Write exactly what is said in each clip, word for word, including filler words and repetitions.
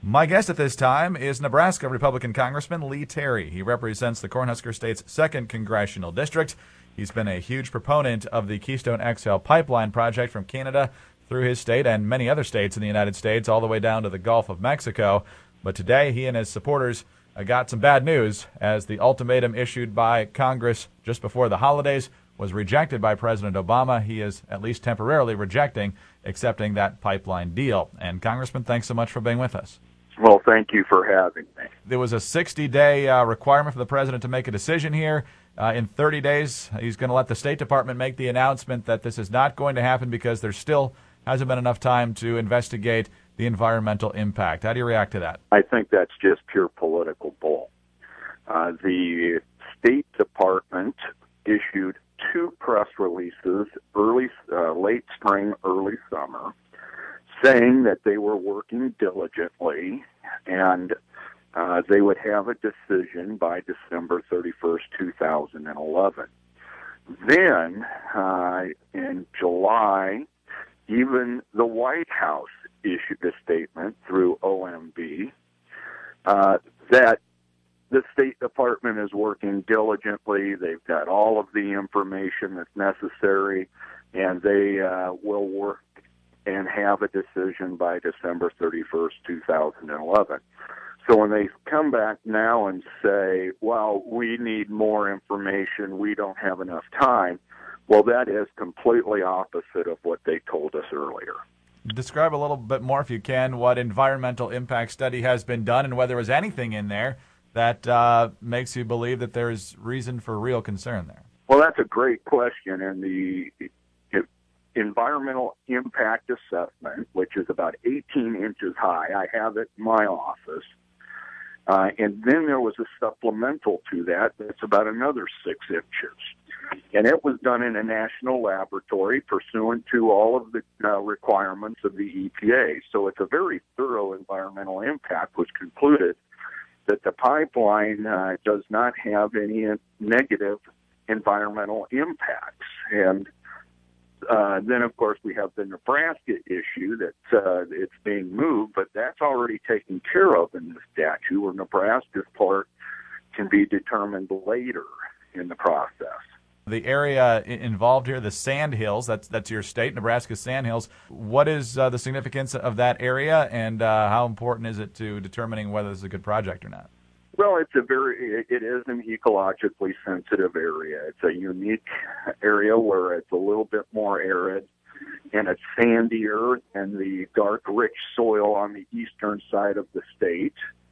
My guest at this time is Nebraska Republican Congressman Lee Terry. He represents the Cornhusker State's second Congressional District. He's been a huge proponent of the Keystone X L pipeline project from Canada through his state and many other states in the United States, all the way down to the Gulf of Mexico. But today, he and his supporters uh, got some bad news as the ultimatum issued by Congress just before the holidays was rejected by President Obama. He is at least temporarily rejecting accepting that pipeline deal. And Congressman, thanks so much for being with us. Well, thank you for having me. There was a sixty-day uh, requirement for the president to make a decision here. Uh, in thirty days, he's going to let the State Department make the announcement that this is not going to happen because there still hasn't been enough time to investigate the environmental impact. How do you react to that? I think that's just pure political bull. Uh, the State Department issued two press releases, early, uh, late spring, early summer, saying that they were working diligently and uh, they would have a decision by December thirty-first, two thousand eleven. Then, uh, in July, even the White House issued a statement through O M B uh, that the State Department is working diligently. They've got all of the information that's necessary, and they uh, will work and have a decision by December thirty-first, two thousand eleven. So when they come back now and say, well, we need more information, we don't have enough time, well, that is completely opposite of what they told us earlier. Describe a little bit more, if you can, what environmental impact study has been done and whether there was anything in there that uh, makes you believe that there's reason for real concern there. Well, that's a great question, and the environmental impact assessment, which is about eighteen inches high, I have it in my office, uh, and then there was a supplemental to that that's about another six inches. And it was done in a national laboratory pursuant to all of the uh, requirements of the E P A. So it's a very thorough environmental impact, which concluded that the pipeline uh, does not have any negative environmental impacts. And uh, then, of course, we have the Nebraska issue that uh, it's being moved, but that's already taken care of in the statute, where Nebraska's part can be determined later in the process. The area involved here, the Sand Hills, that's that's your state, Nebraska's Sand Hills. What is uh, the significance of that area, and uh, how important is it to determining whether this is a good project or not? Well, it's a very, it is an ecologically sensitive area. It's a unique area where it's a little bit more arid, and it's sandier than the dark, rich soil on the eastern side of the state.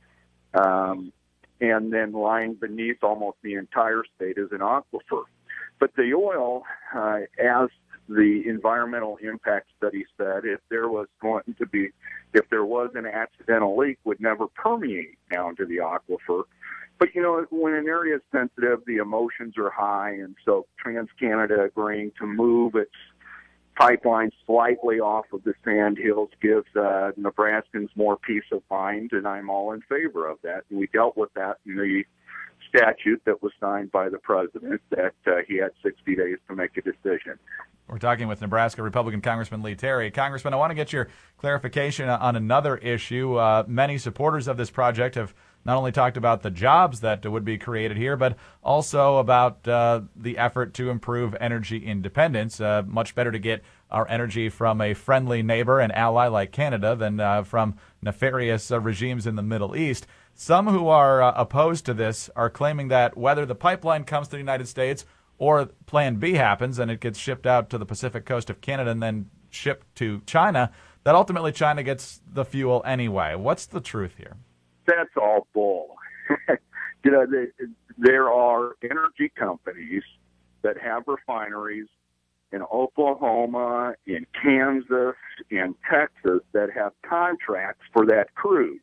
Um, and then lying beneath almost the entire state is an aquifer. But the oil, uh, as the environmental impact study said, if there was going to be, if there was an accidental leak, would never permeate down to the aquifer. But, you know, when an area is sensitive, the emotions are high, and so TransCanada agreeing to move its pipeline slightly off of the Sand Hills gives uh, Nebraskans more peace of mind, and I'm all in favor of that. And we dealt with that in the statute that was signed by the president, that uh, he had sixty days to make a decision. We're talking with Nebraska Republican Congressman Lee Terry. Congressman, I want to get your clarification on another issue. Uh, many supporters of this project have not only talked about the jobs that would be created here, but also about uh, the effort to improve energy independence. Uh, much better to get our energy from a friendly neighbor and ally like Canada than uh, from nefarious uh, regimes in the Middle East. Some who are uh, opposed to this are claiming that whether the pipeline comes to the United States or Plan B happens and it gets shipped out to the Pacific coast of Canada and then shipped to China, that ultimately China gets the fuel anyway. What's the truth here? That's all bull. you know, they, there are energy companies that have refineries in Oklahoma, in Kansas, in Texas that have contracts for that crude.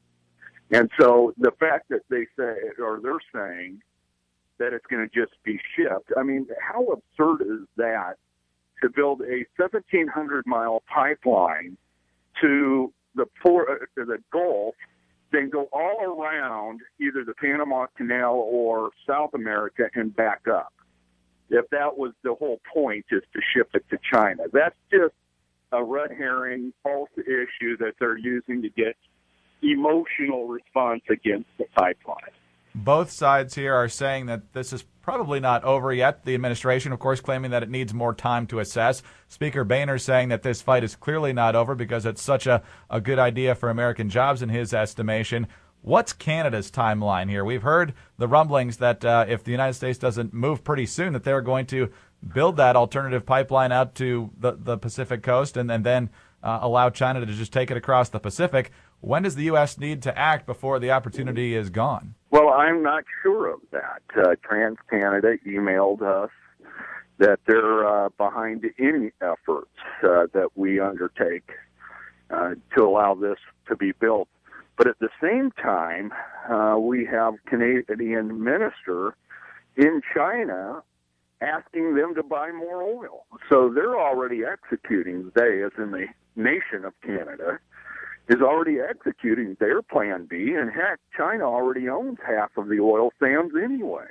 And so the fact that they say, or they're saying, that it's going to just be shipped, I mean, how absurd is that to build a seventeen hundred mile pipeline to the port, to the Gulf, then go all around either the Panama Canal or South America and back up? If that was the whole point, is to ship it to China. That's just a red herring, false issue that they're using to get emotional response against the pipeline. Both sides here are saying that this is probably not over yet. The administration, of course, claiming that it needs more time to assess. Speaker Boehner saying that this fight is clearly not over because it's such a, a good idea for American jobs in his estimation. What's Canada's timeline here? We've heard the rumblings that uh, if the United States doesn't move pretty soon, that they're going to build that alternative pipeline out to the, the Pacific coast and, and then uh, allow China to just take it across the Pacific. When does the U S need to act before the opportunity is gone? Well, I'm not sure of that. Uh, TransCanada emailed us that they're uh, behind any efforts uh, that we undertake uh, to allow this to be built. But at the same time, uh, we have Canadian minister in China asking them to buy more oil. So they're already executing, they, as in the nation of Canada, is already executing their plan B, and heck, China already owns half of the oil sands anyway.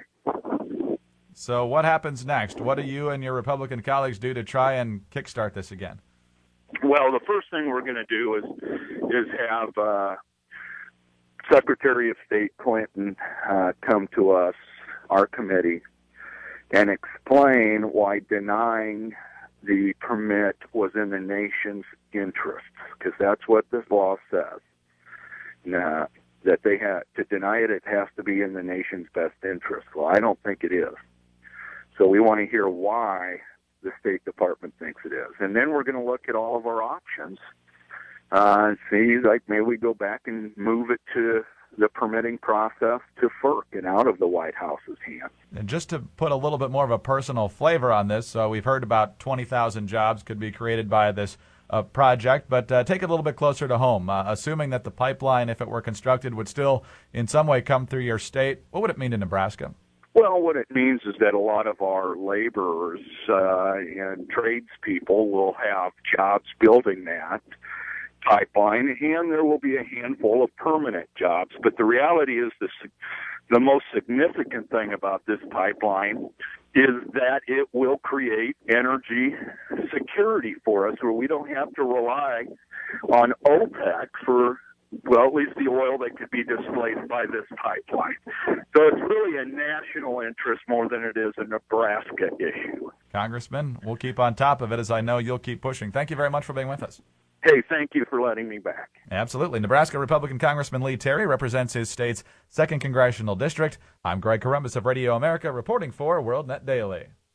So what happens next? What do you and your Republican colleagues do to try and kickstart this again? Well, the first thing we're going to do is is have uh, Secretary of State Clinton uh, come to us, our committee, and explain why denying the permit was in the nation's interest, because that's what this law says. Now, that they have to deny it, it has to be in the nation's best interest. Well, I don't think it is. So we want to hear why the State Department thinks it is. And then we're going to look at all of our options uh, and see, like, maybe we go back and move it to the permitting process to FERC and out of the White House's hands. And just to put a little bit more of a personal flavor on this, so we've heard about twenty thousand jobs could be created by this uh, project, but uh, take it a little bit closer to home. Uh, assuming that the pipeline, if it were constructed, would still in some way come through your state, what would it mean to Nebraska? Well, what it means is that a lot of our laborers uh, and tradespeople will have jobs building that pipeline, and there will be a handful of permanent jobs. But the reality is the, the most significant thing about this pipeline is that it will create energy security for us, where we don't have to rely on OPEC for, well, at least the oil that could be displaced by this pipeline. So it's really a national interest more than it is a Nebraska issue. Congressman, we'll keep on top of it, as I know you'll keep pushing. Thank you very much for being with us. Hey, thank you for letting me back. Absolutely. Nebraska Republican Congressman Lee Terry represents his state's second congressional district. I'm Greg Corombos of Radio America, reporting for WorldNet Daily.